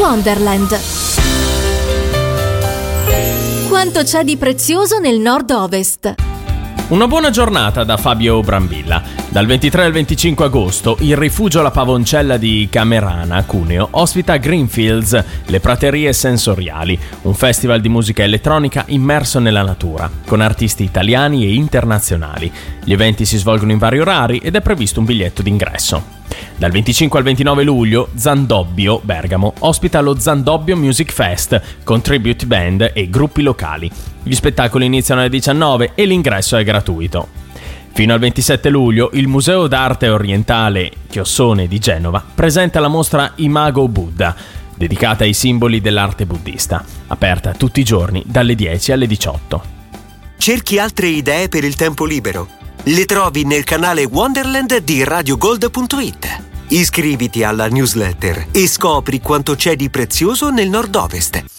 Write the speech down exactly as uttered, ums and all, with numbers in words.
Wonderland. Quanto c'è di prezioso nel nord-ovest? Una buona giornata da Fabio Brambilla. Dal ventitré al venticinque agosto il rifugio La Pavoncella di Camerana, Cuneo, ospita Greenfields, le praterie sensoriali, un festival di musica elettronica immerso nella natura, con artisti italiani e internazionali. Gli eventi si svolgono in vari orari ed è previsto un biglietto d'ingresso. Dal venticinque al ventinove luglio, Zandobbio, Bergamo, ospita lo Zandobbio Music Fest con tribute band e gruppi locali. Gli spettacoli iniziano alle diciannove e l'ingresso è gratuito. Fino al ventisette luglio, il Museo d'Arte Orientale Chiossone di Genova presenta la mostra Imago Buddha, dedicata ai simboli dell'arte buddista, aperta tutti i giorni dalle dieci alle diciotto. Cerchi altre idee per il tempo libero? Le trovi nel canale Wonderland di radiogold punto it. Iscriviti alla newsletter e scopri quanto c'è di prezioso nel nord-ovest.